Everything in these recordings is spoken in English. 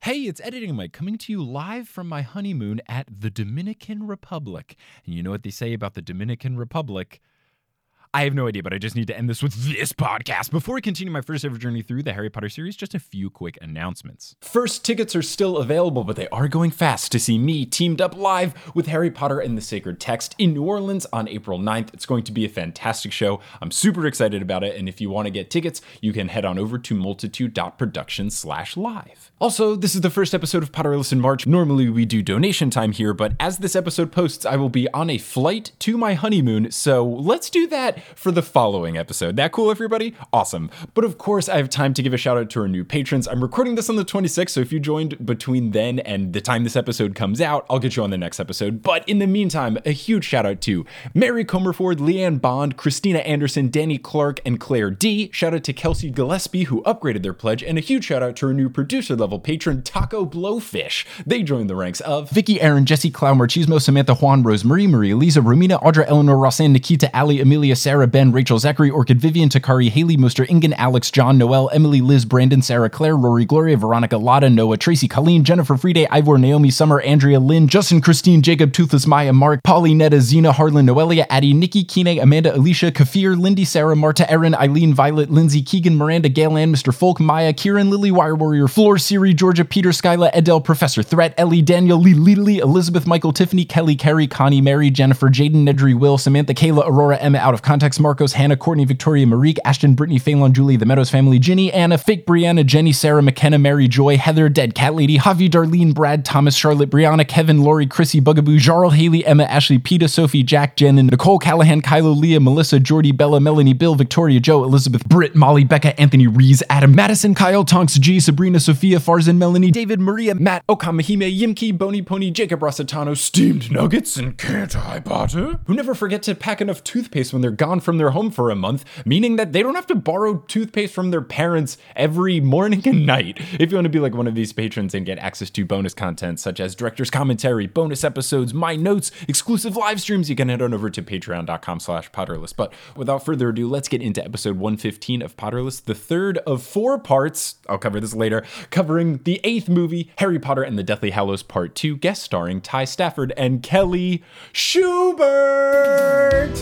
Hey, it's Editing Mike coming to you live from my honeymoon at the Dominican Republic. And you know what they say about the Dominican Republic? I have no idea, but I just need to end this with this podcast. Before we continue my first ever journey through the Harry Potter series, just a few quick announcements. First, tickets are still available, but they are going fast to see me teamed up live with Harry Potter and the Sacred Text in New Orleans on April 9th. It's going to be a fantastic show. I'm super excited about it, and if you want to get tickets, you can head on over to multitude.production/live. Also, this is the first episode of Potterless in March. Normally we do donation time here, but as this episode posts, I will be on a flight to my honeymoon, so let's do that for the following episode. That cool, everybody? Awesome. But of course, I have time to give a shout out to our new patrons. I'm recording this on the 26th, so if you joined between then and the time this episode comes out, I'll get you on the next episode. But in the meantime, a huge shout out to Mary Comerford, Leanne Bond, Christina Anderson, Danny Clark, and Claire D. Shout out to Kelsey Gillespie, who upgraded their pledge, and a huge shout out to our new producer level patron, Taco Blowfish. They joined the ranks of Vicky, Aaron, Jesse, Clow, Marchismo, Samantha, Juan, Rosemary, Maria, Lisa, Romina, Audra, Eleanor, Rosanne, Nikita, Ali, Amelia, Sarah, Ben, Rachel, Zachary, Orchid, Vivian, Takari, Haley, Moster, Ingen, Alex, John, Noel, Emily, Liz, Brandon, Sarah, Claire, Rory, Gloria, Veronica, Lotta, Noah, Tracy, Colleen, Jennifer, Friday, Ivor, Naomi, Summer, Andrea, Lynn, Justin, Christine, Jacob, Toothless, Maya, Mark, Polly, Netta, Zena, Harlan, Noelia, Addie, Nikki, Kine, Amanda, Alicia, Kafir, Lindy, Sarah, Marta, Erin, Eileen, Violet, Lindsay, Keegan, Miranda, Gail Ann, Mr. Folk, Maya, Kieran, Lily, Wire Warrior, Floor, Siri, Georgia, Peter, Skyla, Edel, Professor Threat, Ellie, Daniel, Lee, Lily, Elizabeth, Michael, Tiffany, Kelly, Carrie, Connie, Mary, Jennifer, Jaden, Nedry, Will, Samantha, Kayla, Aurora, Emma, Out of Context, Marcos, Hannah, Courtney, Victoria, Marique, Ashton, Brittany, Phelan, Julie, The Meadows Family, Ginny, Anna, Fake, Brianna, Jenny, Sarah, McKenna, Mary, Joy, Heather, Dead Cat Lady, Javi, Darlene, Brad, Thomas, Charlotte, Brianna, Kevin, Lori, Chrissy, Bugaboo, Jarl, Haley, Emma, Ashley, Peta, Sophie, Jack, Jen, and Nicole, Callahan, Kylo, Leah, Melissa, Jordy, Bella, Melanie, Bill, Victoria, Joe, Elizabeth, Britt, Molly, Becca, Anthony, Rees, Adam, Madison, Kyle, Tonks, G, Sabrina, Sophia, Farzan, Melanie, David, Maria, Matt, Okamahime, Yimki, Boney Pony, Jacob Rossitano, Steamed Nuggets, and Can't I Potter, who never forget to pack enough toothpaste when they're gone from their home for a month, meaning that they don't have to borrow toothpaste from their parents every morning and night. If you want to be like one of these patrons and get access to bonus content such as director's commentary, bonus episodes, my notes, exclusive live streams, you can head on over to patreon.com/Potterless. But without further ado, let's get into episode 115 of Potterless, the third of 4 parts, I'll cover this later, covering the 8th movie, Harry Potter and the Deathly Hallows Part 2, guest starring Ty Stafford and Kelly Schubert.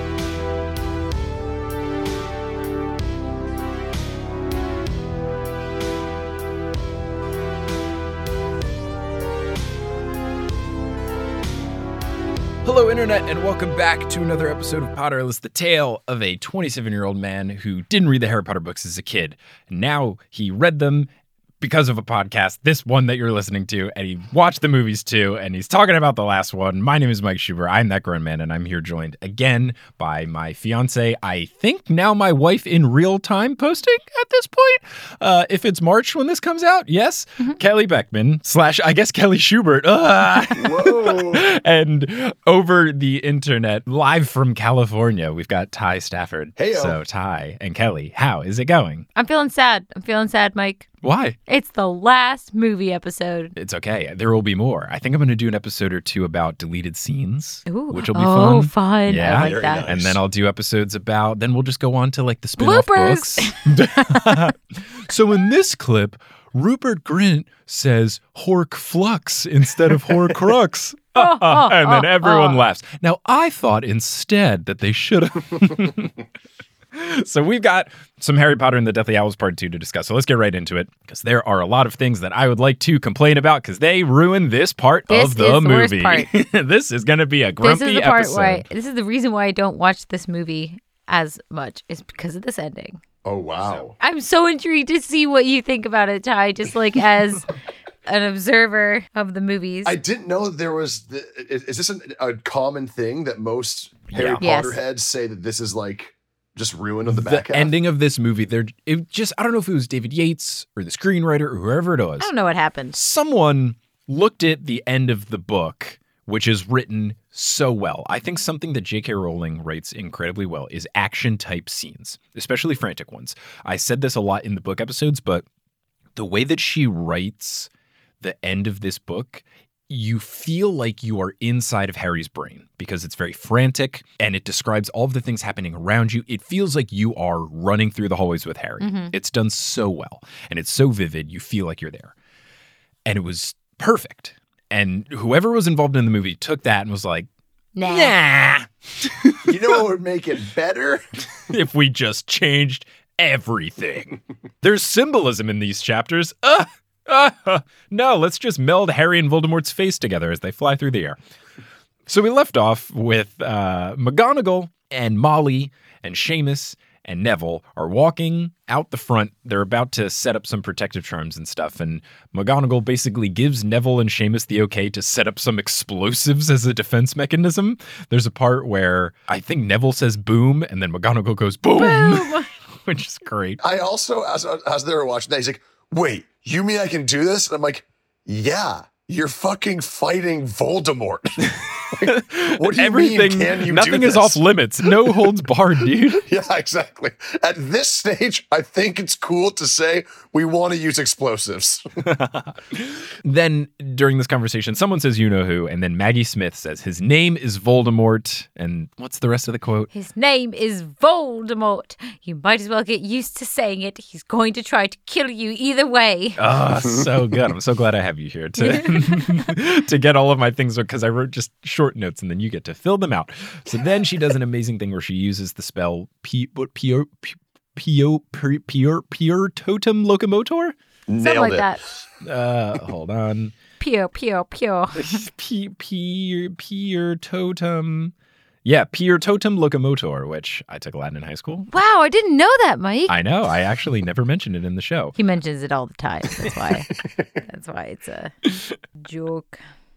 Hello, Internet, and welcome back to another episode of Potterless, the tale of a 27-year-old man who didn't read the Harry Potter books as a kid. Now he read them because of a podcast, this one that you're listening to, and he watched the movies too, and he's talking about the last one. My name is Mike Schubert. I'm that grown man, and I'm here joined again by my fiance, I think now my wife in real time posting at this point. If it's March when this comes out, yes, Kelly Beckman / I guess Kelly Schubert. Whoa. And over the internet, live from California, we've got Ty Stafford. Hey, So Ty and Kelly, how is it going? I'm feeling sad, Mike. Why? It's the last movie episode. It's okay. There will be more. I think I'm going to do an episode or 2 about deleted scenes, which will be fun. Oh, fun. Yeah. I like that. Nice. And then I'll do episodes about, then we'll just go on to like the spin-off Bloopers. books. So in this clip, Rupert Grint says Horcrux instead of Horcrux. And then everyone laughs. Now, I thought instead that they should have. So we've got some Harry Potter and the Deathly Hallows Part 2 to discuss. So let's get right into it, because there are a lot of things that I would like to complain about because they ruin this part of the movie. Worst part. This is going to be a grumpy episode. This is the reason why I don't watch this movie as much, is because of this ending. Oh, wow. I'm so intrigued to see what you think about it, Ty, just like as an observer of the movies. I didn't know there was... Is this a common thing that most Harry Potter heads say that this is like... just ruined on the back half? Ending of this movie, I don't know if it was David Yates or the screenwriter or whoever it was. I don't know what happened. Someone looked at the end of the book, which is written so well. I think something that J.K. Rowling writes incredibly well is action-type scenes, especially frantic ones. I said this a lot in the book episodes, but the way that she writes the end of this book, you feel like you are inside of Harry's brain because it's very frantic and it describes all of the things happening around you. It feels like you are running through the hallways with Harry. It's done so well and it's so vivid. You feel like you're there. And it was perfect. And whoever was involved in the movie took that and was like, nah. You know what would make it better? If we just changed everything. There's symbolism in these chapters. No, let's just meld Harry and Voldemort's face together as they fly through the air. So we left off with McGonagall and Molly and Seamus and Neville are walking out the front. They're about to set up some protective charms and stuff. And McGonagall basically gives Neville and Seamus the okay to set up some explosives as a defense mechanism. There's a part where I think Neville says boom, and then McGonagall goes boom. Which is great. I also, as they were watching that, he's like, wait, you mean I can do this? And I'm like, yeah, you're fucking fighting Voldemort. Like, what do you mean, can you nothing do is this? off limits. No holds barred, dude. Yeah, exactly. At this stage, I think it's cool to say we want to use explosives. Then during this conversation, someone says, you know who, and then Maggie Smith says, his name is Voldemort. And what's the rest of the quote? His name is Voldemort. You might as well get used to saying it. He's going to try to kill you either way. Oh, so good. I'm so glad I have you here to to get all of my things, because I wrote just short notes and then you get to fill them out. So then she does an amazing thing where she uses the spell Pure Totem Locomotor? Something like that. Hold on. Pure. Pure Totem. Yeah, Pure Totem Locomotor, which I took Latin in high school. Wow, I didn't know that, Mike. I know. I actually never mentioned it in the show. He mentions it all the time. That's why. That's why it's a joke.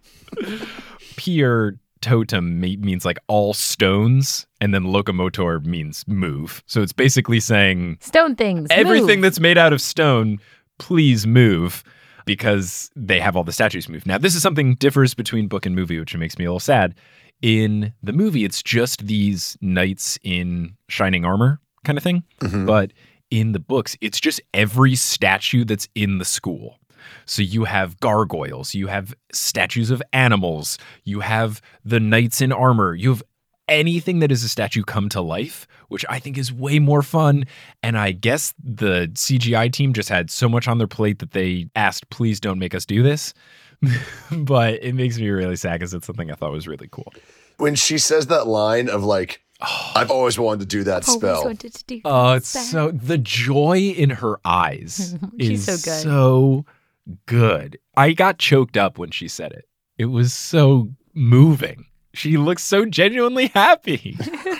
Pure Totem means like all stones, and then locomotor means move. So it's basically saying stone things. Everything move. That's made out of stone, please move, because they have all the statues move. Now, this is something differs between book and movie, which makes me a little sad. In the movie, it's just these knights in shining armor kind of thing. Mm-hmm. But in the books, it's just every statue that's in the school. So you have gargoyles, you have statues of animals, you have the knights in armor, you have anything that is a statue come to life, which I think is way more fun. And I guess the CGI team just had so much on their plate that they asked, please don't make us do this. But it makes me really sad because it's something I thought was really cool. When she says that line of like, I've always wanted to do that spell. It's so, the joy in her eyes is so good. I got choked up when she said it. It was so moving. She looks so genuinely happy.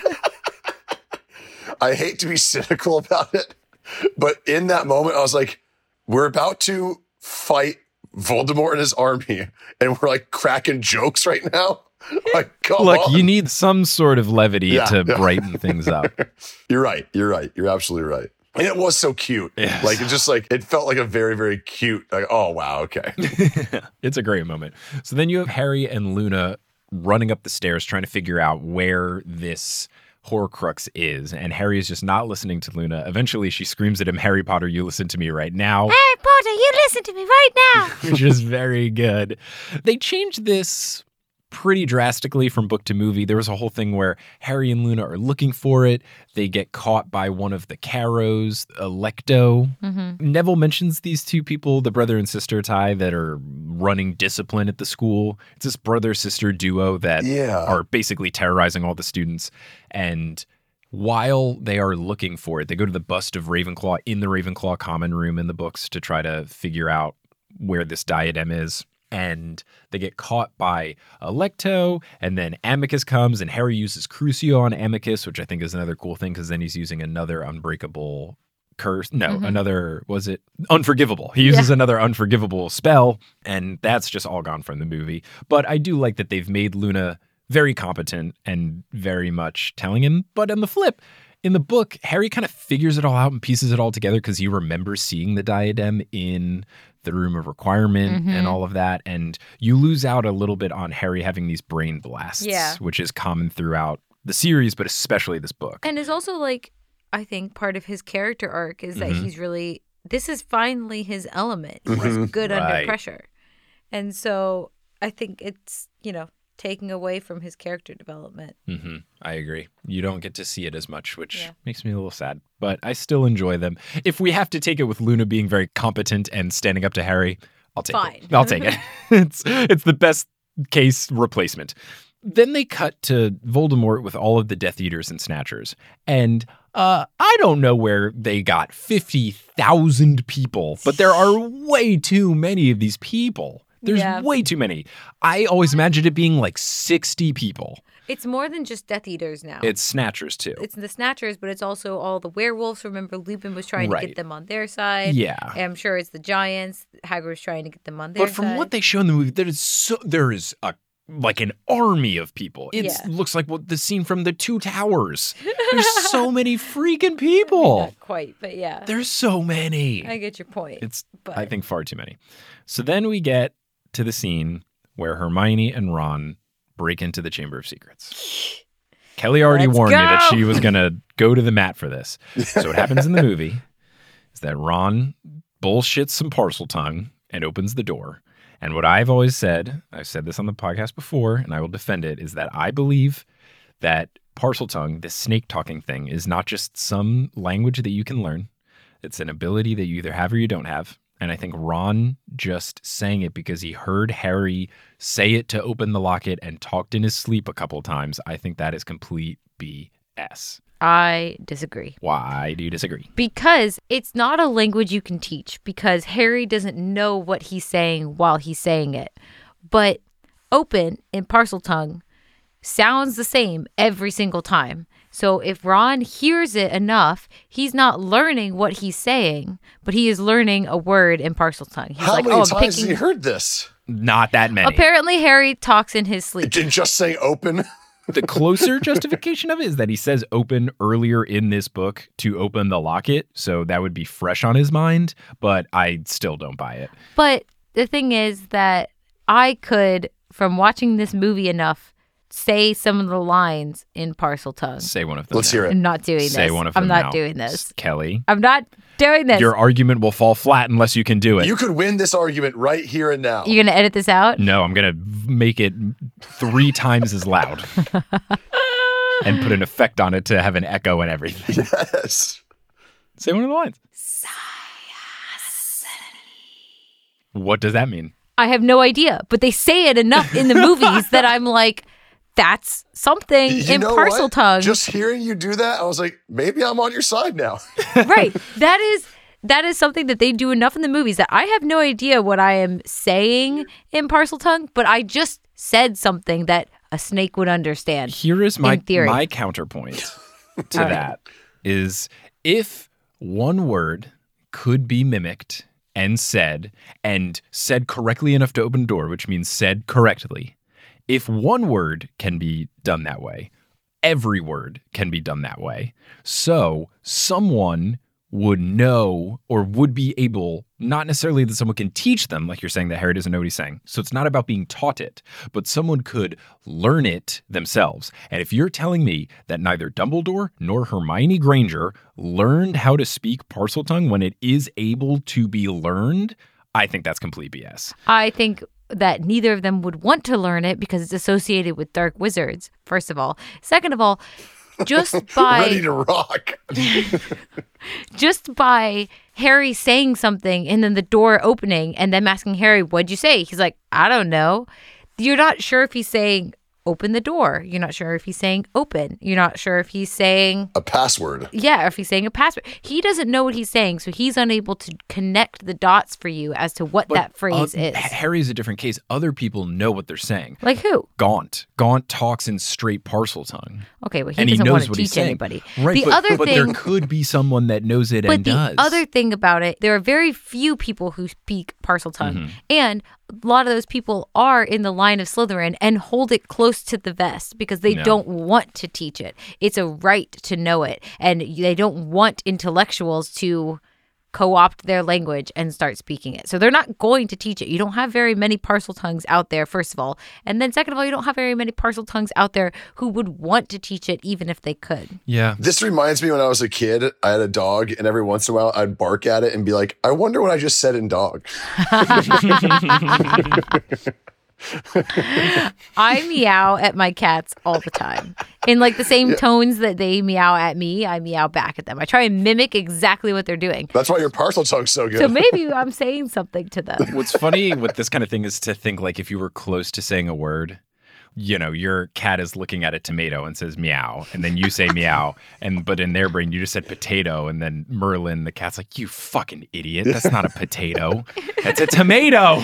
I hate to be cynical about it, but in that moment, I was like, we're about to fight Voldemort and his army, and we're like cracking jokes right now. Like, come on. You need some sort of levity to brighten things up. You're right. You're absolutely right. And it was so cute. Yes. Like, it just like, it felt like a very, very cute, like, oh, wow, okay. It's a great moment. So then you have Harry and Luna running up the stairs trying to figure out where this Horcrux is. And Harry is just not listening to Luna. Eventually, she screams at him, Harry Potter, you listen to me right now. Harry Potter, you listen to me right now. Which is very good. They changed this pretty drastically from book to movie. There was a whole thing where Harry and Luna are looking for it. They get caught by one of the Carrows, Electo. Mm-hmm. Neville mentions these two people, the brother and sister tie, that are running discipline at the school. It's this brother-sister duo that are basically terrorizing all the students. And while they are looking for it, they go to the bust of Ravenclaw in the Ravenclaw common room in the books to try to figure out where this diadem is. And they get caught by Electo, and then Amicus comes, and Harry uses Crucio on Amicus, which I think is another cool thing, because then he's using another unbreakable curse. No, another, was it? Unforgivable. He uses another unforgivable spell, and that's just all gone from the movie. But I do like that they've made Luna very competent and very much telling him. But on the flip, in the book, Harry kind of figures it all out and pieces it all together because he remembers seeing the diadem in the Room of Requirement and all of that. And you lose out a little bit on Harry having these brain blasts, which is common throughout the series, but especially this book. And is also like, I think part of his character arc is that he's really, this is finally his element. He's good under pressure. And so I think it's, taking away from his character development. Mm-hmm. I agree. You don't get to see it as much, which makes me a little sad, but I still enjoy them. If we have to take it with Luna being very competent and standing up to Harry, I'll take Fine. it. I'll take it. It's the best case replacement. Then they cut to Voldemort with all of the Death Eaters and Snatchers. And I don't know where they got 50,000 people, but there are way too many of these people. There's way too many. I always imagined it being like 60 people. It's more than just Death Eaters now. It's Snatchers, too. It's the Snatchers, but it's also all the werewolves. Remember, Lupin was trying to get them on their side. Yeah. I'm sure it's the Giants. Hagrid was trying to get them on their side. But from what they show in the movie, there is like an army of people. It looks like the scene from the Two Towers. There's so many freaking people. Not quite, but yeah. There's so many. I get your point. I think, far too many. So then we get to the scene where Hermione and Ron break into the Chamber of Secrets. Kelly already warned me that she was going to go to the mat for this. So what happens in the movie is that Ron bullshits some Parseltongue and opens the door. And what I've always said, I've said this on the podcast before, and I will defend it, is that I believe that Parseltongue, this snake talking thing, is not just some language that you can learn. It's an ability that you either have or you don't have. And I think Ron just sang it because he heard Harry say it to open the locket and talked in his sleep a couple of times. I think that is complete BS. I disagree. Why do you disagree? Because it's not a language you can teach, because Harry doesn't know what he's saying while he's saying it. But open in Parseltongue sounds the same every single time. So if Ron hears it enough, he's not learning what he's saying, but he is learning a word in Parseltongue. He's How many times has he heard this? Not that many. Apparently, Harry talks in his sleep. Did just say open? The closer justification of it is that he says open earlier in this book to open the locket. So that would be fresh on his mind, but I still don't buy it. But the thing is that I could, from watching this movie enough, say some of the lines in Parseltongue. Say one of them. Let's hear it. I'm not doing this. Say one of them. I'm not now. doing this. Kelly. I'm not doing this. Your argument will fall flat unless you can do it. You could win this argument right here and now. You're going to edit this out? No, I'm going to make it 3 times as loud. And put an effect on it to have an echo and everything. Yes. Say one of the lines. What does that mean? I have no idea, but they say it enough in the movies that I'm like, that's something in Parseltongue. Just hearing you do that, I was like, maybe I'm on your side now. Right. That is something that they do enough in the movies that I have no idea what I am saying in Parseltongue, but I just said something that a snake would understand. Here is my counterpoint to that is if one word could be mimicked and said correctly enough to open a door, which means said correctly. If one word can be done that way, every word can be done that way. So someone would know or would be able, not necessarily that someone can teach them, like you're saying that Harry doesn't know what he's saying. So it's not about being taught it, but someone could learn it themselves. And if you're telling me that neither Dumbledore nor Hermione Granger learned how to speak Parseltongue when it is able to be learned, I think that's complete BS. I think that neither of them would want to learn it because it's associated with dark wizards, first of all. Second of all, just by ready to rock. Just by Harry saying something and then the door opening and them asking Harry, what'd you say? He's like, I don't know. You're not sure if he's saying open the door. You're not sure if he's saying open. You're not sure if he's saying a password. Yeah, or if he's saying a password. He doesn't know what he's saying, so he's unable to connect the dots for you as to what that phrase is. Harry's a different case. Other people know what they're saying. Like who? Gaunt. Gaunt talks in straight Parseltongue. Okay, well, he doesn't want to teach anybody. Right, but there could be someone that knows it and does. But the other thing about it, there are very few people who speak Parseltongue. Mm-hmm. And a lot of those people are in the line of Slytherin and hold it close to the vest because they don't want to teach it. It's a right to know it. And they don't want intellectuals to co-opt their language and start speaking it. So they're not going to teach it. You don't have very many Parseltongues out there, first of all. And then second of all, you don't have very many Parseltongues out there who would want to teach it even if they could. Yeah. This reminds me when I was a kid, I had a dog and every once in a while I'd bark at it and be like, I wonder what I just said in dog. I meow at my cats all the time. In like the same tones that they meow at me, I meow back at them. I try and mimic exactly what they're doing. That's why your parcel tongue's so good. So maybe I'm saying something to them. What's funny with this kind of thing is to think like if you were close to saying a word, you know, your cat is looking at a tomato and says meow, and then you say meow, but in their brain you just said potato, and then Merlin, the cat's like, you fucking idiot, that's not a potato, that's a tomato.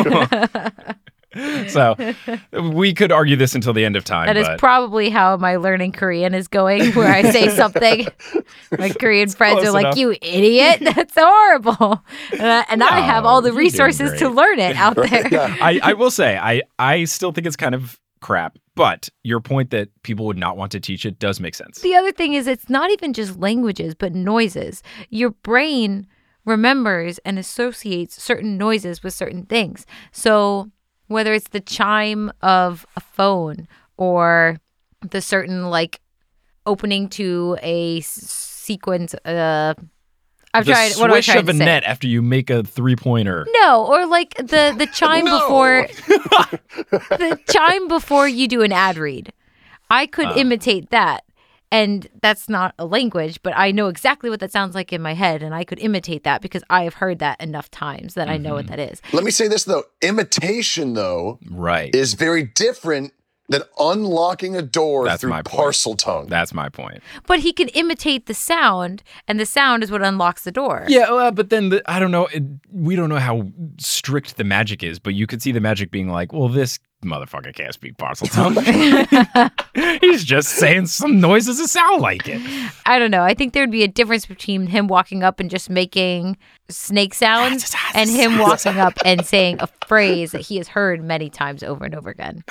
So we could argue this until the end of time. That is probably how my learning Korean is going, where I say something. My Korean friends are like, enough. You idiot, that's horrible. And I have all the resources to learn it out there. Yeah. I will say, I still think it's kind of crap, but your point that people would not want to teach it does make sense. The other thing is it's not even just languages, but noises. Your brain remembers and associates certain noises with certain things. So whether it's the chime of a phone or the certain like opening to a sequence, I've tried. What am I trying to say? The swish of a net after you make a 3-pointer. No, or like the chime before the chime before you do an ad read. I could imitate that, and that's not a language, but I know exactly what that sounds like in my head, and I could imitate that because I have heard that enough times that I know what that is. Let me say this though: imitation, though, right, is very different than unlocking a door through parcel tongue. That's my point. But he can imitate the sound, and the sound is what unlocks the door. Yeah, but then, I don't know, we don't know how strict the magic is, but you could see the magic being like, well, this motherfucker can't speak parcel tongue. He's just saying some noises that sound like it. I don't know. I think there'd be a difference between him walking up and just making snake sounds and him walking up and saying a phrase that he has heard many times over and over again.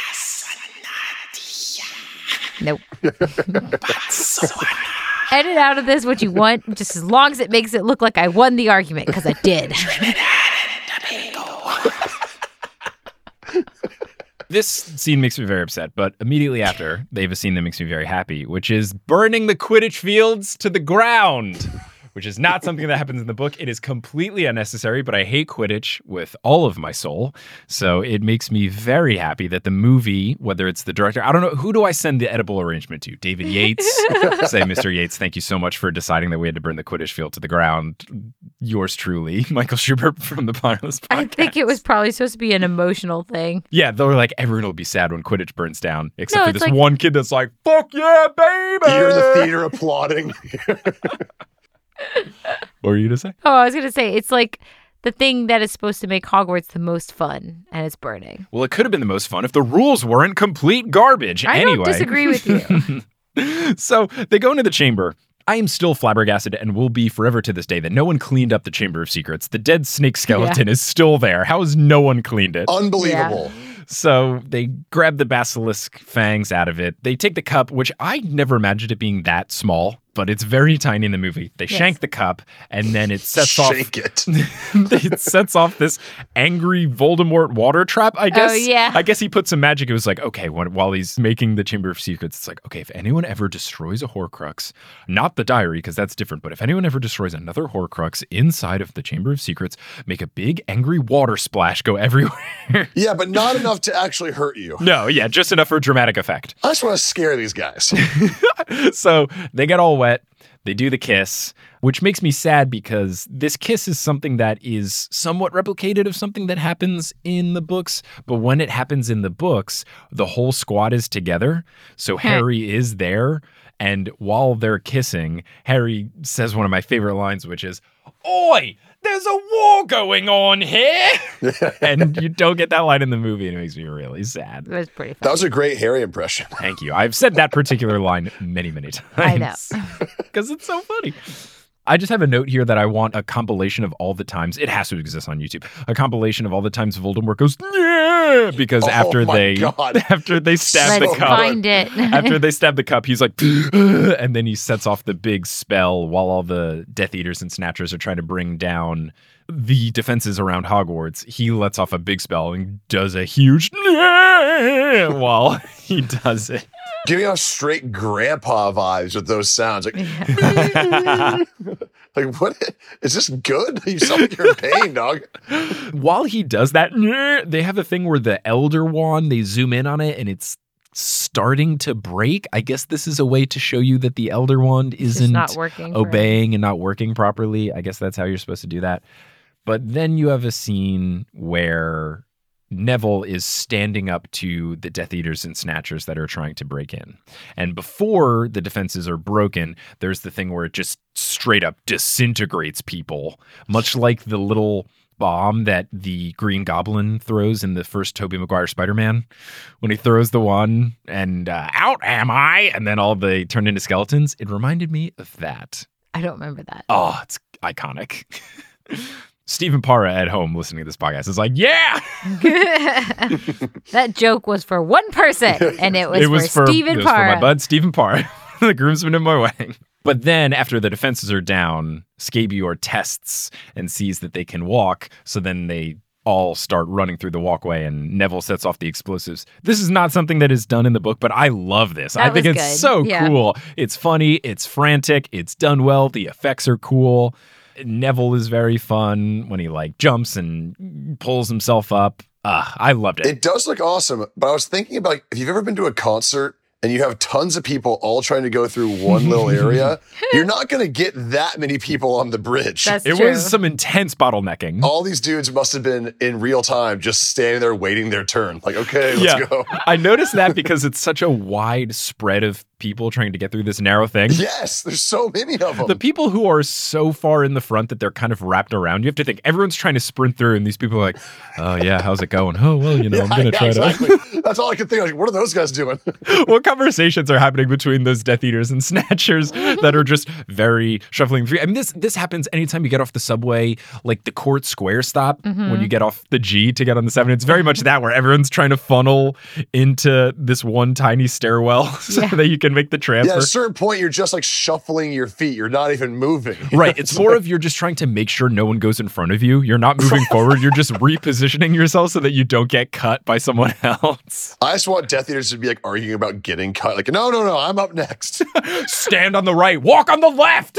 Nope. Edit out of this what you want, just as long as it makes it look like I won the argument, because I did. This scene makes me very upset, but immediately after, they have a scene that makes me very happy, which is burning the Quidditch fields to the ground, which is not something that happens in the book. It is completely unnecessary, but I hate Quidditch with all of my soul. So it makes me very happy that the movie, whether it's the director, I don't know, who do I send the edible arrangement to? David Yates? Say, Mr. Yates, thank you so much for deciding that we had to burn the Quidditch field to the ground. Yours truly, Michael Schubert from the Potterless Podcast. I think it was probably supposed to be an emotional thing. Yeah, they were like, everyone will be sad when Quidditch burns down, except for this one kid that's like, fuck yeah, baby! You're in the theater applauding. What were you to say? Oh, I was going to say, it's like the thing that is supposed to make Hogwarts the most fun, and it's burning. Well, it could have been the most fun if the rules weren't complete garbage. I don't disagree with you. So they go into the chamber. I am still flabbergasted and will be forever to this day that no one cleaned up the Chamber of Secrets. The dead snake skeleton is still there. How has no one cleaned it? Unbelievable. Yeah. So they grab the basilisk fangs out of it. They take the cup, which I never imagined it being that small, but it's very tiny in the movie. They shank the cup, and then it sets off. Shake it. It sets off this angry Voldemort water trap, I guess. Oh, yeah. I guess he put some magic. It was like, okay, while he's making the Chamber of Secrets, it's like, okay, if anyone ever destroys a Horcrux, not the diary, because that's different, but if anyone ever destroys another Horcrux inside of the Chamber of Secrets, make a big angry water splash go everywhere. Yeah, but not enough to actually hurt you. No, yeah, just enough for dramatic effect. I just want to scare these guys. So they get all wet. They do the kiss, which makes me sad because this kiss is something that is somewhat replicated of something that happens in the books. But when it happens in the books, the whole squad is together. So Harry is there. And while they're kissing, Harry says one of my favorite lines, which is, "Oi, there's a war going on here." And you don't get that line in the movie, and it makes me really sad. It was pretty funny. That was a great Harry impression. Thank you. I've said that particular line many, many times. I know. Because it's so funny. I just have a note here that I want a compilation of all the times. It has to exist on YouTube. A compilation of all the times Voldemort goes, yeah, because after they stab the cup. Find it. After they stab the cup, he's like, and then he sets off the big spell while all the Death Eaters and Snatchers are trying to bring down the defenses around Hogwarts. He lets off a big spell and does a huge while he does it. Giving off straight grandpa vibes with those sounds. Like, Like, what? Is this good? You sound like you're in pain, dog. While he does that, they have a thing where the Elder Wand, they zoom in on it and it's starting to break. I guess this is a way to show you that the Elder Wand isn't not working obeying and not working properly. I guess that's how you're supposed to do that. But then you have a scene where Neville is standing up to the Death Eaters and Snatchers that are trying to break in. And before the defenses are broken, there's the thing where it just straight up disintegrates people, much like the little bomb that the Green Goblin throws in the first Tobey Maguire Spider-Man. When he throws the one and out am I, and then all they turn into skeletons. It reminded me of that. I don't remember that. Oh, it's iconic. Stephen Parra at home listening to this podcast is like, yeah! That joke was for one person, and it was for Stephen Parra. For my bud, Stephen Parra, the groomsman of my wedding. But then after the defenses are down, Scabior tests and sees that they can walk, so then they all start running through the walkway and Neville sets off the explosives. This is not something that is done in the book, but I love this. I think it's so cool. It's funny, it's frantic, it's done well, the effects are cool. Neville is very fun when he like jumps and pulls himself up. I loved it. It does look awesome, but I was thinking about if you've ever been to a concert and you have tons of people all trying to go through one little area, you're not going to get that many people on the bridge. That's it true. was some intense bottlenecking. All these dudes must have been in real time just standing there waiting their turn. Like, okay, let's go. I noticed that because it's such a wide spread of people trying to get through this narrow thing. Yes, there's so many of them. The people who are so far in the front that they're kind of wrapped around, you have to think everyone's trying to sprint through and these people are like, oh yeah, how's it going? Oh, well, I'm going to try to. That's all I could think. Like, what are those guys doing? What conversations are happening between those Death Eaters and Snatchers that are just very shuffling through? I mean, this happens anytime you get off the subway, like the Court Square stop when you get off the G to get on the 7. It's very much that where everyone's trying to funnel into this one tiny stairwell so that you can make the transfer. Yeah, at a certain point, you're just like shuffling your feet. You're not even moving. Right. It's more of you're just trying to make sure no one goes in front of you. You're not moving forward. You're just repositioning yourself so that you don't get cut by someone else. I just want Death Eaters to be like arguing about getting cut. Like, no, I'm up next. Stand on the right, walk on the left.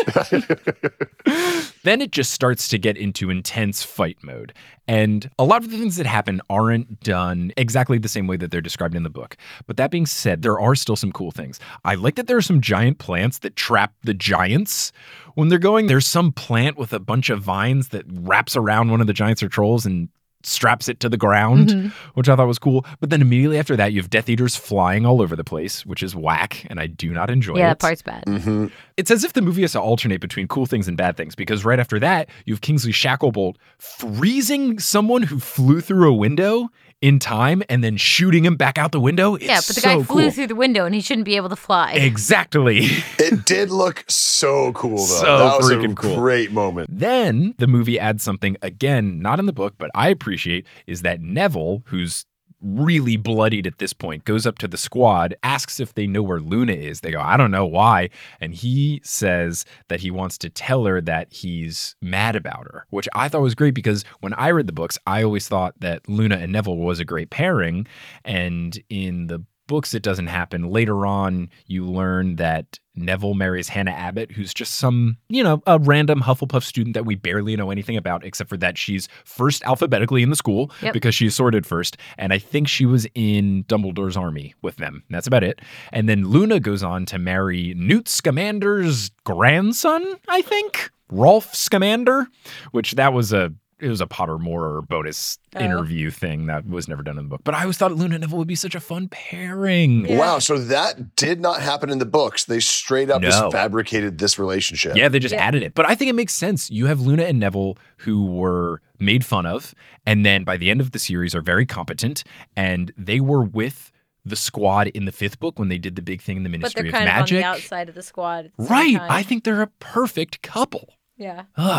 Then it just starts to get into intense fight mode. And a lot of the things that happen aren't done exactly the same way that they're described in the book. But that being said, there are still some cool things. I like that there are some giant plants that trap the giants when they're going. There's some plant with a bunch of vines that wraps around one of the giants or trolls and straps it to the ground, which I thought was cool. But then immediately after that, you have Death Eaters flying all over the place, which is whack, and I do not enjoy it. Yeah, that part's bad. It's as if the movie has to alternate between cool things and bad things, because right after that, you have Kingsley Shacklebolt freezing someone who flew through a window in time and then shooting him back out the window. It's but the guy flew through the window and he shouldn't be able to fly. Exactly. It did look so cool, though. So that was freaking a cool. Great moment. Then the movie adds something, again, not in the book, but I appreciate, is that Neville, who's really bloodied at this point, goes up to the squad, asks if they know where Luna is. They go, I don't know why. And he says that he wants to tell her that he's mad about her, which I thought was great because when I read the books, I always thought that Luna and Neville was a great pairing. And in the books, it doesn't happen. Later on, you learn that Neville marries Hannah Abbott, who's just some, a random Hufflepuff student that we barely know anything about, except for that she's first alphabetically in the school because she's sorted first. And I think she was in Dumbledore's army with them. That's about it. And then Luna goes on to marry Newt Scamander's grandson, I think, Rolf Scamander, which that was a Pottermore bonus interview thing that was never done in the book. But I always thought Luna and Neville would be such a fun pairing. Yeah. Wow, so that did not happen in the books. They straight up just fabricated this relationship. Yeah, they just added it. But I think it makes sense. You have Luna and Neville who were made fun of, and then by the end of the series are very competent, and they were with the squad in the 5th book when they did the big thing in the Ministry of Magic. But they're kind of on the outside of the squad. Right. I think they're a perfect couple. Yeah.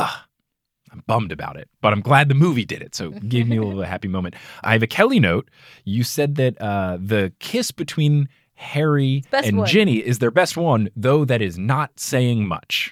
I'm bummed about it, but I'm glad the movie did it. So it gave me a little happy moment. I have a Kelly note. You said that the kiss between Harry and Ginny is their best one, though that is not saying much.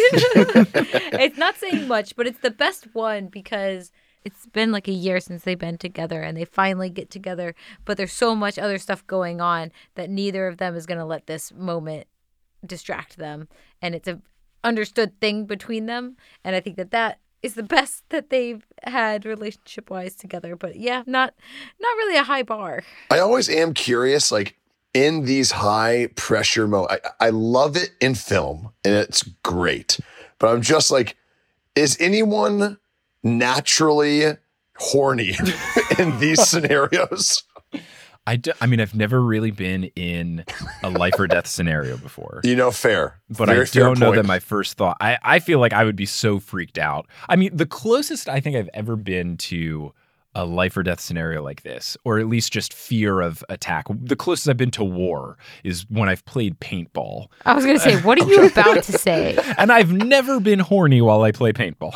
It's not saying much, but it's the best one because it's been like a year since they've been together and they finally get together. But there's so much other stuff going on that neither of them is going to let this moment distract them. And it's understood thing between them. And I think that is the best that they've had relationship-wise together. But yeah, not really a high bar. I always am curious, like, in these high pressure moments, I love it in film and it's great. But I'm just like, is anyone naturally horny in these scenarios? I mean, I've never really been in a life or death scenario before. Fair. But Very I don't know that my first thought, I feel like I would be so freaked out. I mean, the closest I think I've ever been to a life or death scenario like this, or at least just fear of attack, the closest I've been to war is when I've played paintball. I was going to say, what are you about to say? And I've never been horny while I play paintball.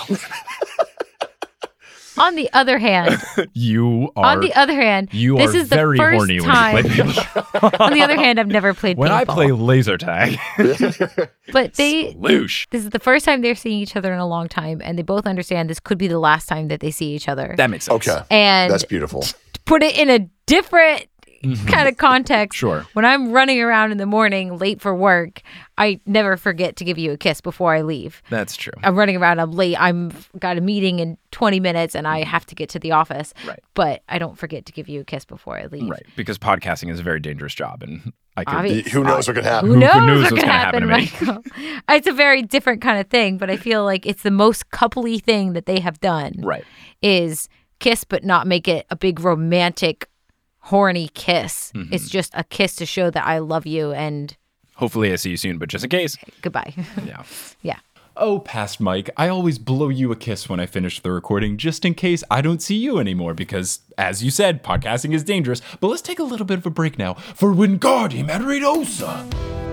On the other hand, you this is the very first horny time. when you play paintball. On the other hand, I've never played When paintball. I play laser tag, but sploosh. This is the first time they're seeing each other in a long time, and they both understand this could be the last time that they see each other. That makes sense. Okay. And that's beautiful. To put it in a different kind of context. Sure. When I'm running around in the morning late for work, I never forget to give you a kiss before I leave. That's true. I'm running around, I'm late, I've got a meeting in 20 minutes and I have to get to the office. Right. But I don't forget to give you a kiss before I leave. Right. Because podcasting is a very dangerous job, and I could. Obviously. Who knows what could happen? Who knows what's what could gonna happen to me? Michael? It's a very different kind of thing, but I feel like it's the most coupley thing that they have done. Right. Is kiss, but not make it a big romantic, horny kiss. It's just a kiss to show that I love you and Hopefully I see you soon, but just in case. goodbye. Yeah. Yeah. Oh, past Mike, I always blow you a kiss when I finish the recording just in case I don't see you anymore because, as you said, podcasting is dangerous. But let's take a little bit of a break now for Wingardium Leviosa.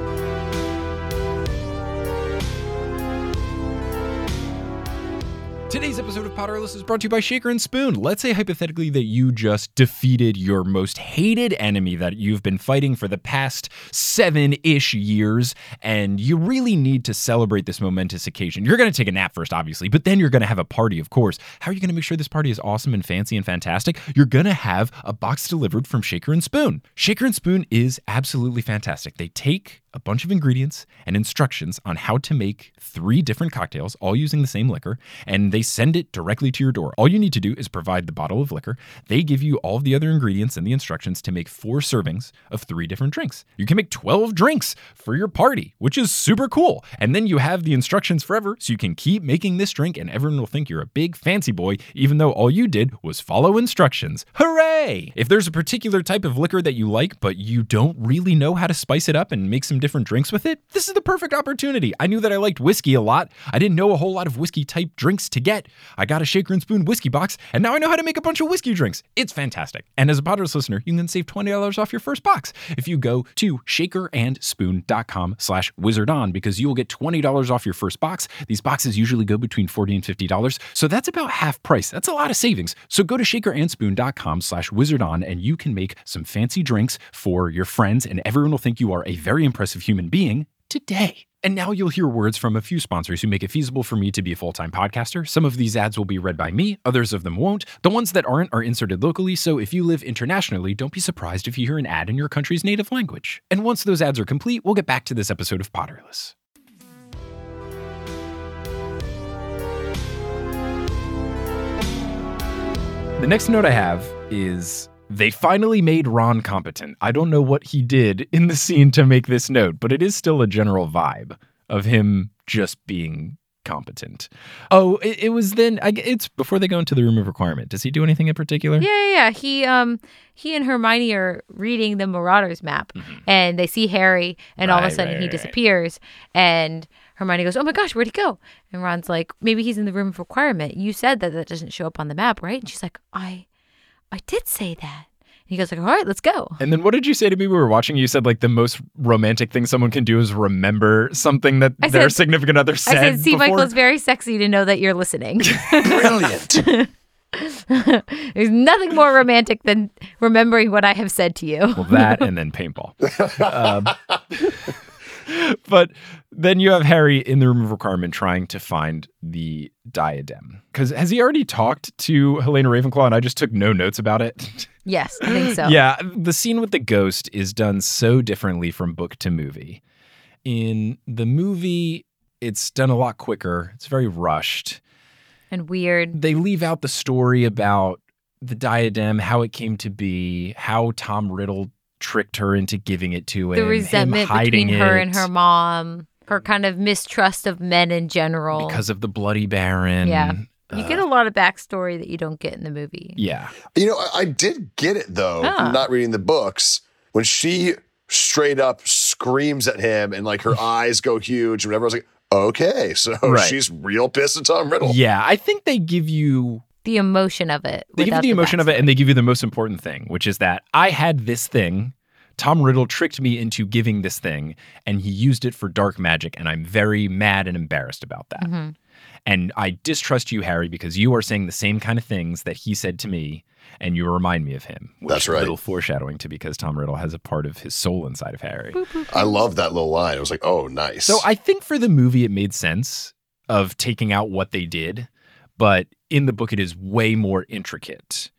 Today's episode of Potterless is brought to you by Shaker and Spoon. Let's say hypothetically that you just defeated your most hated enemy that you've been fighting for the past 7-ish years, and you really need to celebrate this momentous occasion. You're going to take a nap first, obviously, but then you're going to have a party, of course. How are you going to make sure this party is awesome and fancy and fantastic? You're going to have a box delivered from Shaker and Spoon. Shaker and Spoon is absolutely fantastic. They take a bunch of ingredients and instructions on how to make 3 different cocktails, all using the same liquor, and they send it directly to your door. All you need to do is provide the bottle of liquor. They give you all of the other ingredients and the instructions to make 4 servings of 3 different drinks. You can make 12 drinks for your party, which is super cool. And then you have the instructions forever, so you can keep making this drink and everyone will think you're a big fancy boy, even though all you did was follow instructions. Hooray! If there's a particular type of liquor that you like, but you don't really know how to spice it up and make some different drinks with it, this is the perfect opportunity. I knew that I liked whiskey a lot. I didn't know a whole lot of whiskey type drinks to get. I got a Shaker and Spoon whiskey box, and now I know how to make a bunch of whiskey drinks. It's fantastic. And as a Potterless listener, you can save $20 off your first box if you go to shakerandspoon.com/wizardon, because you will get $20 off your first box. These boxes usually go between $40 and $50, so that's about half price. That's a lot of savings. So go to shakerandspoon.com/wizardon, and you can make some fancy drinks for your friends, and everyone will think you are a very impressive human being today. And now you'll hear words from a few sponsors who make it feasible for me to be a full-time podcaster. Some of these ads will be read by me, others of them won't. The ones that aren't are inserted locally, so if you live internationally, don't be surprised if you hear an ad in your country's native language. And once those ads are complete, we'll get back to this episode of Potterless. The next note I have is they finally made Ron competent. I don't know what he did in the scene to make this note, but it is still a general vibe of him just being competent. Oh, it was then, it's before they go into the room of requirement. Does he do anything in particular? Yeah. He and Hermione are reading the Marauders map, and they see Harry, and all of a sudden he disappears, and Hermione goes, "Oh my gosh, where'd he go?" And Ron's like, "Maybe he's in the room of requirement. You said that doesn't show up on the map, right?" And she's like, I did say that. And he goes like, "All right, let's go." And then what did you say to me when we were watching? You said like the most romantic thing someone can do is remember something that their significant other said. I said, "See, before. Michael, it's very sexy to know that you're listening." Brilliant. There's nothing more romantic than remembering what I have said to you. Well, that and then paintball. But then you have Harry in the room of requirement trying to find the diadem. Because has he already talked to Helena Ravenclaw and I just took no notes about it? Yes, I think so. Yeah, the scene with the ghost is done so differently from book to movie. In the movie, It's done a lot quicker. It's very rushed. And weird. They leave out the story about the diadem, how it came to be, how Tom Riddle tricked her into giving it to him. The resentment between her and her mom. Her kind of mistrust of men in general. Because of the Bloody Baron. Yeah. You get a lot of backstory that you don't get in the movie. Yeah. You know, I did get it, though, from not reading the books. When she straight up screams at him and, like, her eyes go huge or whatever, I was like, okay, so she's real pissed at Tom Riddle. Yeah, I think they give you... the emotion of it. They give you the emotion of it, and they give you the most important thing, which is that I had this thing. Tom Riddle tricked me into giving this thing, and he used it for dark magic, and I'm very mad and embarrassed about that. Mm-hmm. And I distrust you, Harry, because you are saying the same kind of things that he said to me, and you remind me of him. Which That's right. A little foreshadowing to because Tom Riddle has a part of his soul inside of Harry. Boop, boop, boop. I love that little line. I was like, oh, nice. So I think for the movie, it made sense of taking out what they did, but in the book, it is way more intricate,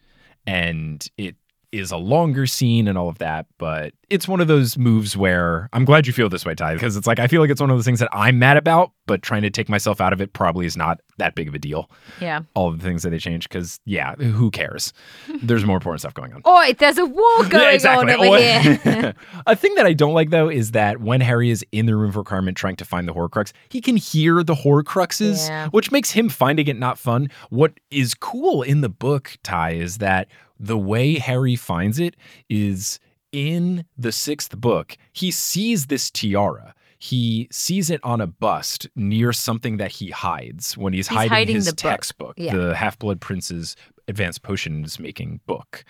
and it is a longer scene and all of that, but it's one of those moves where I'm glad you feel this way, Ty, because it's like I feel like it's one of those things that I'm mad about, but trying to take myself out of it probably is not that big of a deal. Yeah. All of the things that they change, because, yeah, who cares? There's more important stuff going on. Oh, there's a war going on over here. A thing that I don't like, though, is that when Harry is in the room of requirement trying to find the Horcrux, he can hear the Horcruxes, which makes him finding it not fun. What is cool in the book, Ty, is that the way Harry finds it is in the sixth book. He sees this tiara. He sees it on a bust near something that he hides when he's hiding his textbook, the Half-Blood Prince's Advanced Potions Making book.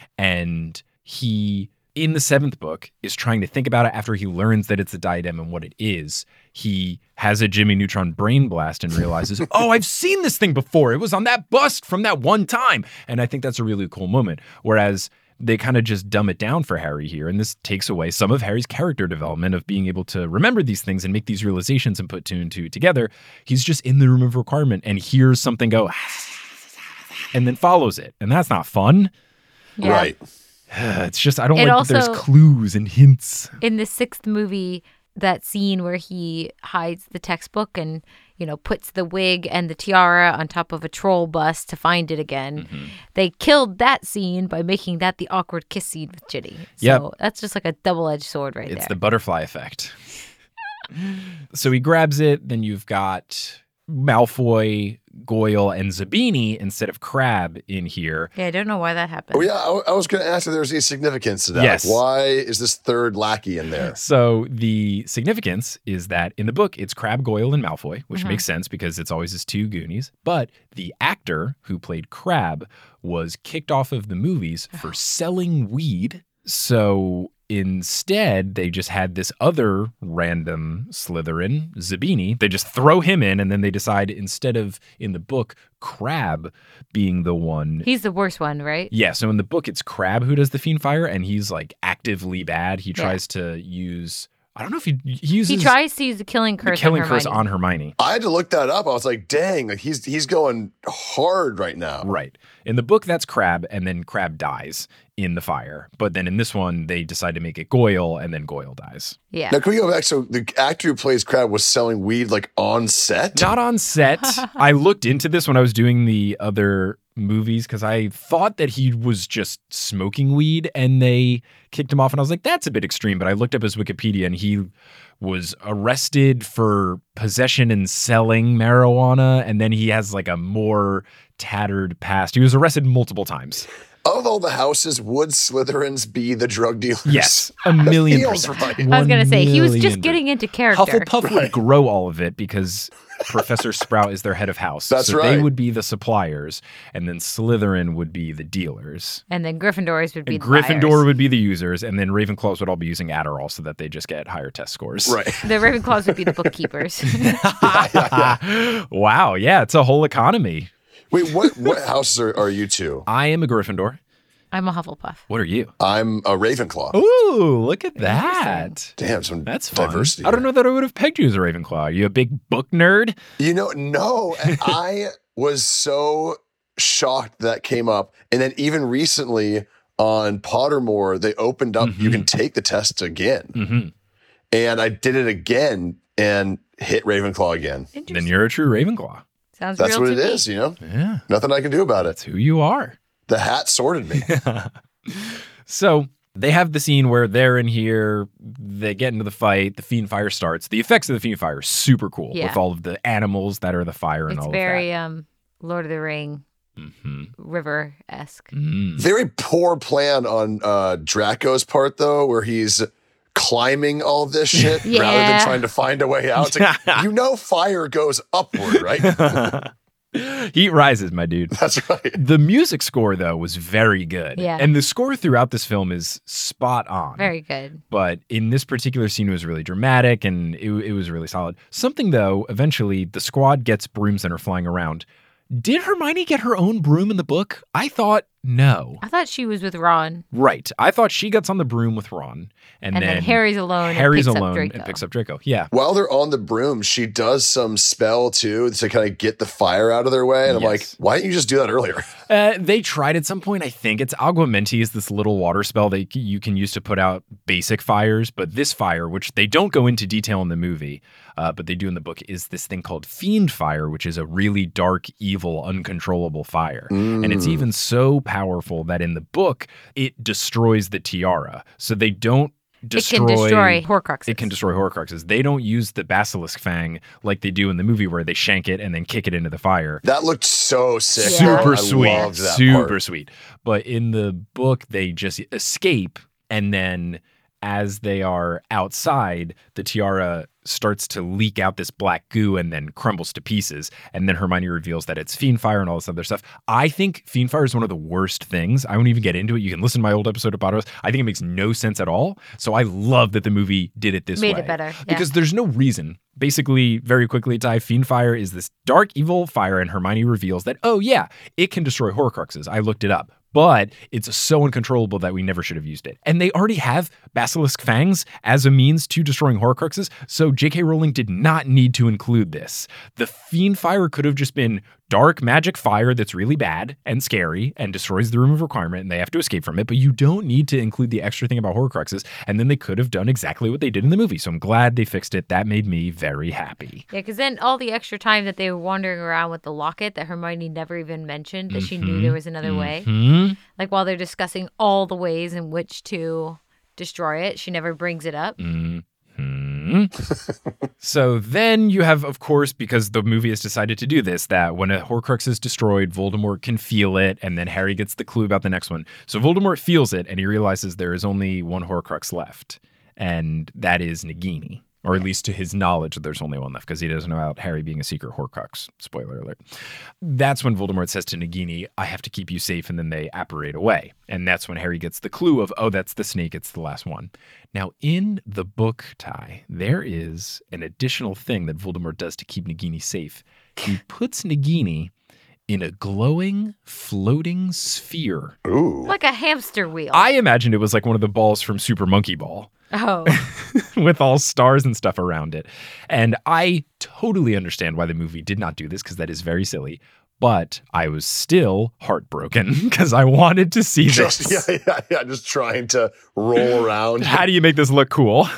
And he, in the seventh book, is trying to think about it after he learns that it's a diadem and what it is. He has a Jimmy Neutron brain blast and realizes, oh, I've seen this thing before. It was on that bust from that one time. And I think that's a really cool moment. Whereas they kind of just dumb it down for Harry here. And this takes away some of Harry's character development of being able to remember these things and make these realizations and put two and two together. He's just in the room of requirement and hears something go and then follows it. And that's not fun. Yeah. Right. It's just, I don't like that there's clues and hints. In the sixth movie, that scene where he hides the textbook and, you know, puts the wig and the tiara on top of a troll bust to find it again. Mm-hmm. They killed that scene by making that the awkward kiss scene with Ginny. So that's just like a double-edged sword right there. It's the butterfly effect. So he grabs it, then you've got Malfoy, Goyle, and Zabini instead of Crabbe in here. Yeah, I don't know why that happened. Oh, yeah, I was going to ask if there was any significance to that. Yes. Like, why is this third lackey in there? So the significance is that in the book, it's Crabbe, Goyle, and Malfoy, which makes sense because it's always his two Goonies. But the actor who played Crabbe was kicked off of the movies for selling weed. So instead, they just had this other random Slytherin, Zabini. They just throw him in, and then they decide instead of, in the book, Crabbe being the one. He's the worst one, right? Yeah, so in the book, it's Crabbe who does the Fiend Fire, and he's, like, actively bad. He tries to use... I don't know if he uses... He tries to use the Killing Curse on Hermione. I had to look that up. I was like, dang, like he's going hard right now. Right. In the book, that's Crabbe, and then Crabbe dies in the fire. But then in this one, they decide to make it Goyle, and then Goyle dies. Yeah. Now, can we go back? So the actor who plays Crabbe was selling weed, like, on set? Not on set. I looked into this when I was doing the other movies because I thought that he was just smoking weed, and they kicked him off, and I was like, that's a bit extreme. But I looked up his Wikipedia, and he was arrested for possession and selling marijuana, and then he has like a more tattered past. He was arrested multiple times. Of all the houses, would Slytherins be the drug dealers? Yes, 1,000,000%. Right. I was going to say, he was just getting into character. Hufflepuff would grow all of it because Professor Sprout is their head of house. That's so right. They would be the suppliers, and then Slytherin would be the dealers. And then Gryffindors would be and the Gryffindor buyers. would be the users, and then Ravenclaws would all be using Adderall so that they just get higher test scores. Right. The Ravenclaws would be the bookkeepers. Wow, yeah, it's a whole economy. Wait, what houses are you two? I am a Gryffindor. I'm a Hufflepuff. What are you? I'm a Ravenclaw. Ooh, look at that. Damn, some That's fun. diversity. I don't know that I would have pegged you as a Ravenclaw. Are you a big book nerd? You know, no. I was so shocked that came up. And then even recently on Pottermore, they opened up, you can take the test again. Mm-hmm. And I did it again and hit Ravenclaw again. Then you're a true Ravenclaw. Sounds That's real what to it me. is, you know? Yeah. Nothing I can do about it. That's who you are. The hat sorted me. So they have the scene where they're in here, they get into the fight, the fiend fire starts. The effects of the fiend fire are super cool with all of the animals that are the fire and it's all very, of that. Lord of the Ring, river-esque. Very poor plan on Draco's part, though, where he's climbing all of this shit rather than trying to find a way out. It's like, you know, fire goes upward, right? Heat rises, my dude. That's right. The music score, though, was very good. Yeah. And the score throughout this film is spot on. Very good. But in this particular scene, it was really dramatic and it was really solid. Something, though, eventually the squad gets brooms and are flying around. Did Hermione get her own broom in the book? I thought no. I thought she was with Ron. Right. I thought she gets on the broom with Ron. And then Harry's alone Harry's and picks alone up Draco. and picks up Draco. Yeah. While they're on the broom, she does some spell, too, to kind of get the fire out of their way. And I'm like, why didn't you just do that earlier? They tried at some point, I think. It's Aguamenti is this little water spell that you can use to put out basic fires. But this fire, which they don't go into detail in the movie, but they do in the book, is this thing called fiend fire, which is a really dark, evil, uncontrollable fire. And it's even so powerful that in the book, it destroys the tiara. So they don't destroy... It can destroy Horcruxes. It can destroy Horcruxes. They don't use the basilisk fang like they do in the movie where they shank it and then kick it into the fire. That looked so sick. Super I sweet. loved that Super part. sweet. But in the book, they just escape, and then as they are outside, the tiara starts to leak out this black goo and then crumbles to pieces. And then Hermione reveals that it's fiend fire and all this other stuff. I think fiend fire is one of the worst things. I won't even get into it. You can listen to my old episode of Potter's. I think it makes no sense at all. So I love that the movie did it this way. Made it better. Yeah. Because there's no reason. Basically, very quickly, Ty, fiend fire is this dark, evil fire, and Hermione reveals that, oh yeah, it can destroy Horcruxes. I looked it up. But it's so uncontrollable that we never should have used it. And they already have basilisk fangs as a means to destroying Horcruxes, so J.K. Rowling did not need to include this. The fiend fire could have just been dark magic fire that's really bad and scary and destroys the Room of Requirement, and they have to escape from it, but you don't need to include the extra thing about Horcruxes, and then they could have done exactly what they did in the movie. So I'm glad they fixed it. That made me very happy. Yeah, because then all the extra time that they were wandering around with the locket that Hermione never even mentioned, that she knew there was another way. Like while they're discussing all the ways in which to destroy it, she never brings it up. So then you have, of course, because the movie has decided to do this, that when a Horcrux is destroyed, Voldemort can feel it, and then Harry gets the clue about the next one. So Voldemort feels it, and he realizes there is only one Horcrux left, and that is Nagini. Or at least to his knowledge, there's only one left, because he doesn't know about Harry being a secret Horcrux. Spoiler alert. That's when Voldemort says to Nagini, I have to keep you safe, and then they apparate away. And that's when Harry gets the clue of, oh, that's the snake, it's the last one. Now, in the book, Ty, there is an additional thing that Voldemort does to keep Nagini safe. He puts Nagini in a glowing, floating sphere. Ooh. Like a hamster wheel. I imagined it was like one of the balls from Super Monkey Ball. Oh. With all stars and stuff around it. And I totally understand why the movie did not do this, because that is very silly. But I was still heartbroken because I wanted to see this. Just trying to roll around. How do you make this look cool?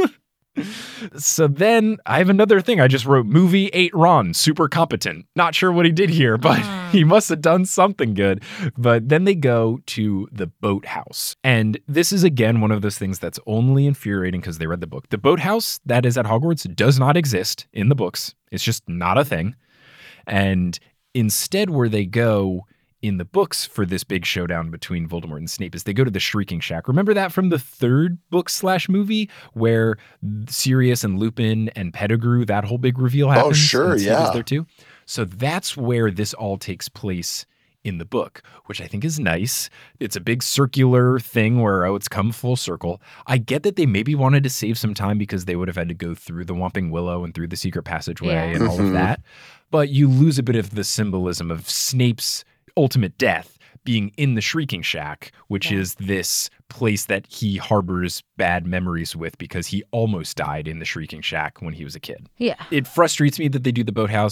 So then I have another thing. I just wrote movie 8 Ron, super competent. Not sure what he did here, but he must have done something good. But then they go to the boathouse. And this is, again, one of those things that's only infuriating because they read the book. The boathouse that is at Hogwarts does not exist in the books. It's just not a thing. And instead, where they go in the books for this big showdown between Voldemort and Snape is they go to the Shrieking Shack. Remember that from the third book/movie where Sirius and Lupin and Pettigrew, that whole big reveal happens? Oh, sure, and Snape is yeah. there too. So that's where this all takes place in the book, which I think is nice. It's a big circular thing where, it's come full circle. I get that they maybe wanted to save some time because they would have had to go through the Whomping Willow and through the secret passageway and all of that. But you lose a bit of the symbolism of Snape's ultimate death being in the Shrieking Shack, which is this place that he harbors bad memories with because he almost died in the Shrieking Shack when he was a kid. Yeah. It frustrates me that they do the boathouse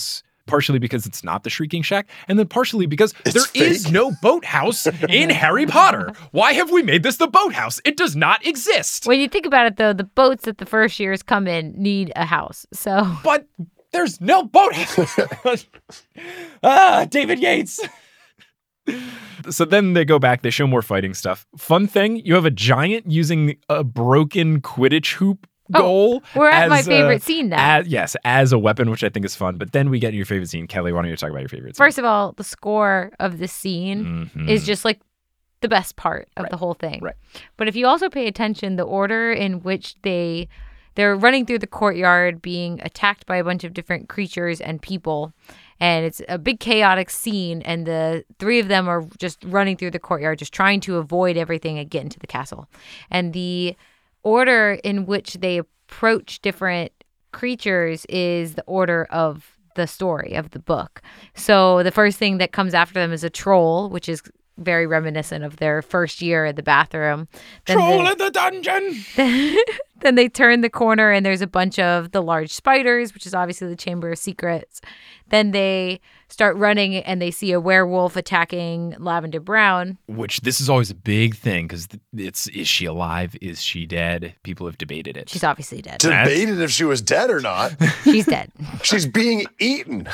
partially because it's not the Shrieking Shack, and then partially because there is fake. no boathouse in Harry Potter. Why have we made this the boathouse? It does not exist. When you think about it, though, the boats that the first years come in need a house. So, But there's no boathouse. David Yates. So then they go back, they show more fighting stuff. Fun thing, you have a giant using a broken Quidditch hoop goal. We're at my favorite scene now. As a weapon, which I think is fun. But then we get your favorite scene. Kelly, why don't you talk about your favorite scene? First of all, the score of the scene is just like the best part of the whole thing. Right. But if you also pay attention, the order in which they're running through the courtyard being attacked by a bunch of different creatures and people. And it's a big chaotic scene. And the three of them are just running through the courtyard, just trying to avoid everything and get into the castle. And the order in which they approach different creatures is the order of the story of the book. So the first thing that comes after them is a troll, which is very reminiscent of their first year in the bathroom. Troll in the dungeon! Then they turn the corner and there's a bunch of the large spiders, which is obviously the Chamber of Secrets. Then they start running and they see a werewolf attacking Lavender Brown. Which this is always a big thing because is she alive? Is she dead? People have debated it. She's obviously dead. Debated if she was dead or not. She's dead. She's being eaten.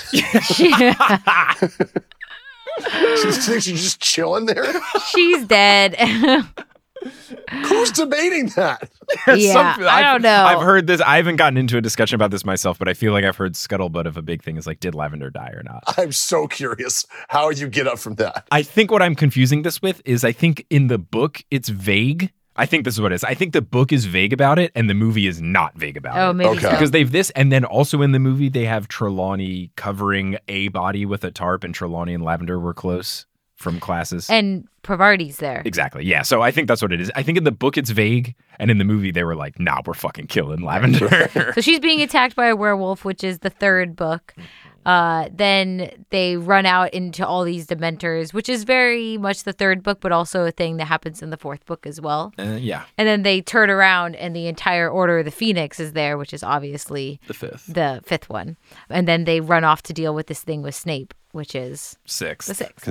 She's just chilling there. She's dead. Who's debating that? Yeah, I don't know. I've heard this. I haven't gotten into a discussion about this myself, but I feel like I've heard scuttlebutt of a big thing is like, did Lavender die or not? I'm so curious how you get up from that. I think what I'm confusing this with is I think in the book it's vague. I think this is what it is. I think the book is vague about it and the movie is not vague about it. Oh, maybe so. Because they've this, and then also in the movie they have Trelawney covering a body with a tarp, and Trelawney and Lavender were close from classes. And Parvati's there. Exactly. Yeah. So I think that's what it is. I think in the book it's vague, and in the movie they were like, nah, we're fucking killing Lavender. So she's being attacked by a werewolf, which is the third book. Then they run out into all these Dementors, which is very much the third book, but also a thing that happens in the fourth book as well. Yeah. And then they turn around and the entire Order of the Phoenix is there, which is obviously the fifth one. And then they run off to deal with this thing with Snape, which is the sixth.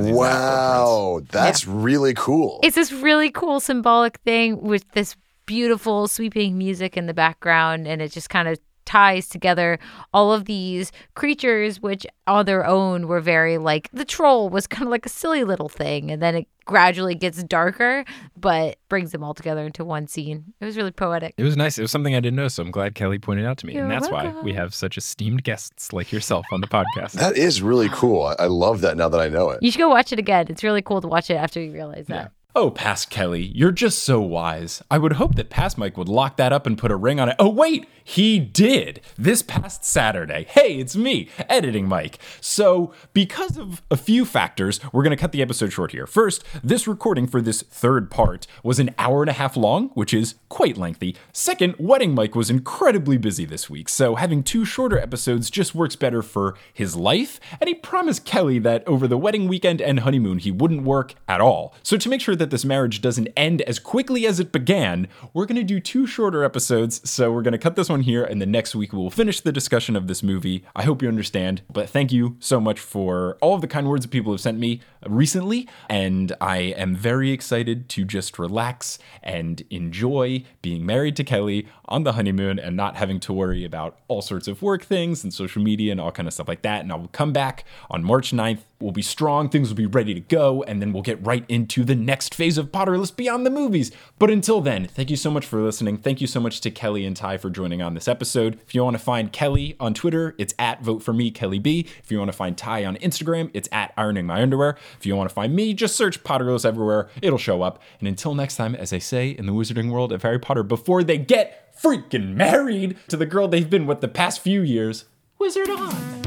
Wow, that's really cool. It's this really cool symbolic thing with this beautiful sweeping music in the background, and it just kind of ties together all of these creatures, which on their own were very like, the troll was kind of like a silly little thing, and then it gradually gets darker, but brings them all together into one scene. It was really poetic. It was nice. It was something I didn't know, so I'm glad Kelly pointed out to me. You're and that's welcome. why we have such esteemed guests like yourself on the podcast. That is really cool. I love that now that I know it. You should go watch it again. It's really cool to watch it after you realize that. Yeah. Oh, Past Kelly, you're just so wise. I would hope that Past Mike would lock that up and put a ring on it. Oh, wait, he did. This past Saturday. Hey, it's me, Editing Mike. So, because of a few factors, we're going to cut the episode short here. First, this recording for this third part was an hour and a half long, which is quite lengthy. Second, Wedding Mike was incredibly busy this week, so having two shorter episodes just works better for his life, and he promised Kelly that over the wedding weekend and honeymoon, he wouldn't work at all. So to make sure that this marriage doesn't end as quickly as it began, we're going to do two shorter episodes. So we're going to cut this one here, and then next week we will finish the discussion of this movie. I hope you understand, but thank you so much for all of the kind words that people have sent me recently, and I am very excited to just relax and enjoy being married to Kelly on the honeymoon and not having to worry about all sorts of work things and social media and all kind of stuff like that. And I will come back on March 9th. We'll be strong, things will be ready to go, and then we'll get right into the next phase of Potterless Beyond the Movies. But until then, thank you so much for listening. Thank you so much to Kelly and Ty for joining on this episode. If you want to find Kelly on Twitter, it's at @VoteForMeKellyB. If you want to find Ty on Instagram, it's at IroningMyUnderwear. If you want to find me, just search Potterless everywhere. It'll show up. And until next time, as they say in the wizarding world of Harry Potter, before they get freaking married to the girl they've been with the past few years, wizard on.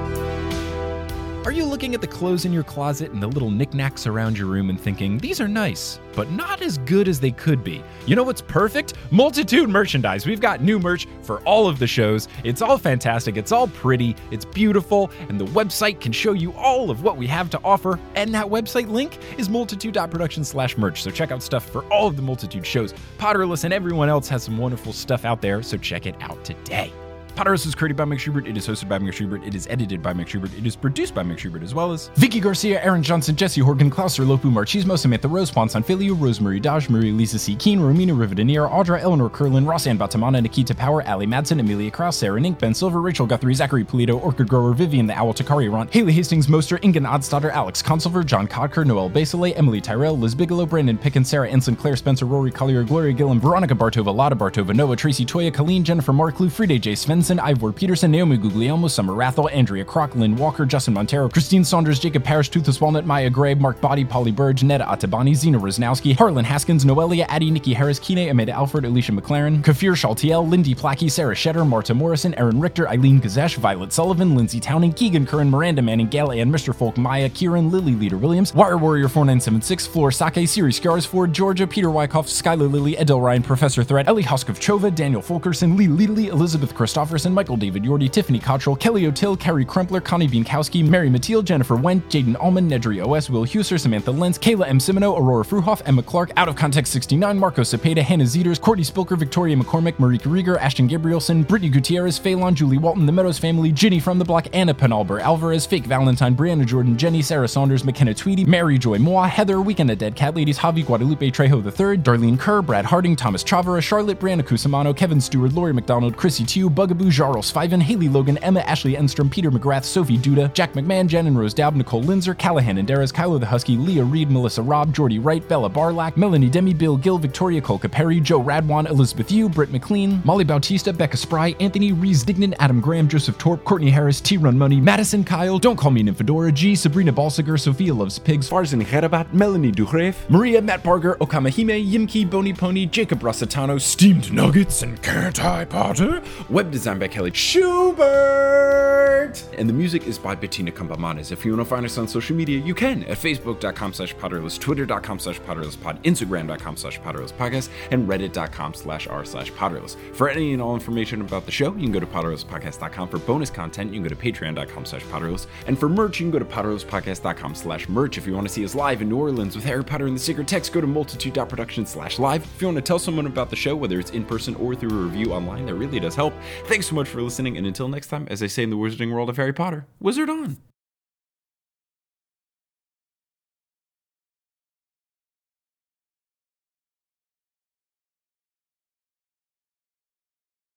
Are you looking at the clothes in your closet and the little knickknacks around your room and thinking, these are nice, but not as good as they could be? You know what's perfect? Multitude merchandise. We've got new merch for all of the shows. It's all fantastic. It's all pretty. It's beautiful. And the website can show you all of what we have to offer. And that website link is multitude.production/merch. So check out stuff for all of the Multitude shows. Potterless and everyone else has some wonderful stuff out there. So check it out today. Potterless is created by Mike Schubert, it is hosted by Mike Schubert, it is edited by Mike Schubert, it is produced by Mike Schubert, as well as Vicky Garcia, Aaron Johnson, Jesse Horgan, Klaus Lopu, Marchismo, Samantha Rose, Juan Sanfilio, Rosemary Dodge, Marie Lisa C. Keen, Romina Rivadinier, Audra, Eleanor Curlin, Rosanne Batamana, Nikita Power, Ali Madsen, Amelia Krause, Sarah Nink, Ben Silver, Rachel Guthrie, Zachary Polito, Orchid Grower, Vivian the Owl, Takari Ront, Haley Hastings, Moster, Ingen Oddsdaughter, Alex Consilver, John Codker, Noel Basile, Emily Tyrell, Liz Bigelow, Brandon Pickens, Sarah Ensign, Claire Spencer, Rory Collier, Gloria Gillum, Veronica Bartova, Lotta Bartova, Noah, Tracy Toya, Colleen, Jennifer Marklew, Frida J. Svensson, Ivor Peterson, Naomi Guglielmo, Summer Rathel, Andrea Kroc, Lynn Walker, Justin Montero, Christine Saunders, Jacob Parrish, Toothless Walnut, Maya Gray, Mark Body, Polly Burge, Netta Atabani, Zena Rosnowski, Harlan Haskins, Noelia, Addie, Nikki Harris, Kine, Amanda Alfred, Alicia McLaren, Kafir Shaltiel, Lindy Plackey, Sarah Shetter, Marta Morrison, Aaron Richter, Eileen Gazesh, Violet Sullivan, Lindsay Towning, Keegan Curran, Miranda Manning, Gail Ann, Mr. Folk, Maya, Kieran, Lily Leader Williams, Wire Warrior 4976, Floor Sake, Siri Scarsford, Georgia, Peter Wyckoff, Skylar Lilly, Edel Ryan, Professor Threat, Ellie Hoskov-Chova, Daniel Fulkerson, Lee Leadley, Elizabeth Christofferson, Michael David Yordi, Tiffany Cottrell, Kelly O'Till, Carrie Crumpler, Connie Bienkowski, Mary Mathilde, Jennifer Wendt, Jaden Allman, Nedry OS, Will Huser, Samantha Lenz, Kayla M. Simino, Aurora Fruhoff, Emma Clark, Out of Context 69, Marco Cepeda, Hannah Zeters, Courtney Spilker, Victoria McCormick, Marika Rieger, Ashton Gabrielson, Brittany Gutierrez, Phelan, Julie Walton, The Meadows Family, Ginny from the Block, Anna Penalber, Alvarez, Fake Valentine, Brianna Jordan, Jenny, Sarah Saunders, McKenna Tweedy, Mary Joy Moa, Heather, Weekend at Dead Cat Ladies, Javi Guadalupe Trejo III, Darlene Kerr, Brad Harding, Thomas Chavara, Charlotte, Brianna Cusimano, Kevin Stewart, Lori McDonald, Chrissy Tew, Bugaboo, Jarl Sviven, Haley Logan, Emma Ashley Enstrom, Peter McGrath, Sophie Duda, Jack McMahon, Jen and Rose Daub, Nicole Linzer, Callahan and Darris, Kylo the Husky, Leah Reed, Melissa Robb, Jordy Wright, Bella Barlack, Melanie Demi, Bill Gill, Victoria Kolka Perry, Joe Radwan, Elizabeth Yu, Britt McLean, Molly Bautista, Becca Spry, Anthony Rees Dignan, Adam Graham, Joseph Torp, Courtney Harris, T Run Money, Madison Kyle, Don't Call Me Nymphadora, G, Sabrina Balsiger, Sophia Loves Pigs, Farzan Herabat, Melanie Duhref, Maria, Matt Barger, Okamahime, Yimki, Bony Pony, Jacob Rossitano, Steamed Nuggets, and Can't I Potter? Web design by Kelly Schubert! And the music is by Bettina Campamanes. If you want to find us on social media, you can at facebook.com/Potterless, twitter.com/PotterlessPod, instagram.com/PotterlessPodcast, and reddit.com/r/Potterless. For any and all information about the show, you can go to PotterlessPodcast.com. For bonus content, you can go to patreon.com/Potterless. And for merch, you can go to PotterlessPodcast.com/merch. If you want to see us live in New Orleans with Harry Potter and the Secret Text, go to multitude.production/live. If you want to tell someone about the show, whether it's in person or through a review online, that really does help. Thanks so much for listening, and until next time, as I say in the wizarding world of Harry Potter, wizard on!